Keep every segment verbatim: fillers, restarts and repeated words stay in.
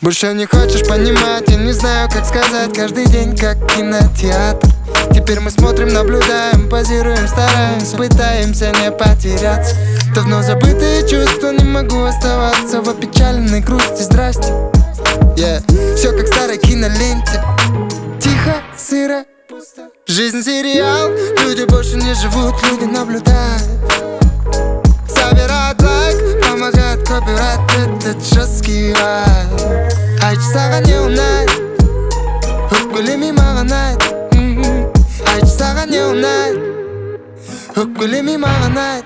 Больше не хочешь понимать, я не знаю, как сказать. Каждый день как кинотеатр. Теперь мы смотрим, наблюдаем, позируем, стараемся, пытаемся не потеряться. Давно забытые чувства, не могу оставаться в опечаленной грусти. Здрасте, yeah. Все как в старой киноленте. Тихо, сыро, пусто. Жизнь сериал, люди больше не живут, люди наблюдают. Собирают лайк, помогает копирайт, этот жесткий вайб. Айч саған не ұнайды, өкпелемей маған айт. Айч саған не ұнайды, өкпелемей маған айт.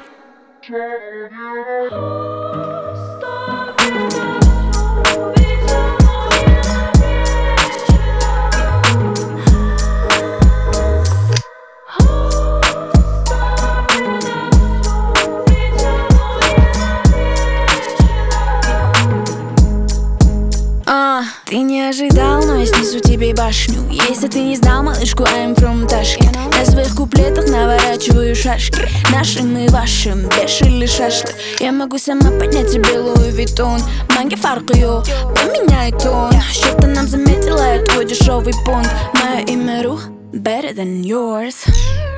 А, ты не ожидал, но я снесу тебе башню. Если ты не знал, малышку, I'm from Tashkent. На своих куплетах наворачиваю шашки. Нашим и вашим, бешили шашлык. Я могу сама поднять тебе Луи Виттон. Манги фаркы, йо, поменяй тон. Что-то нам заметила, я твой дешевый понт. Мое имя Ру, better than yours.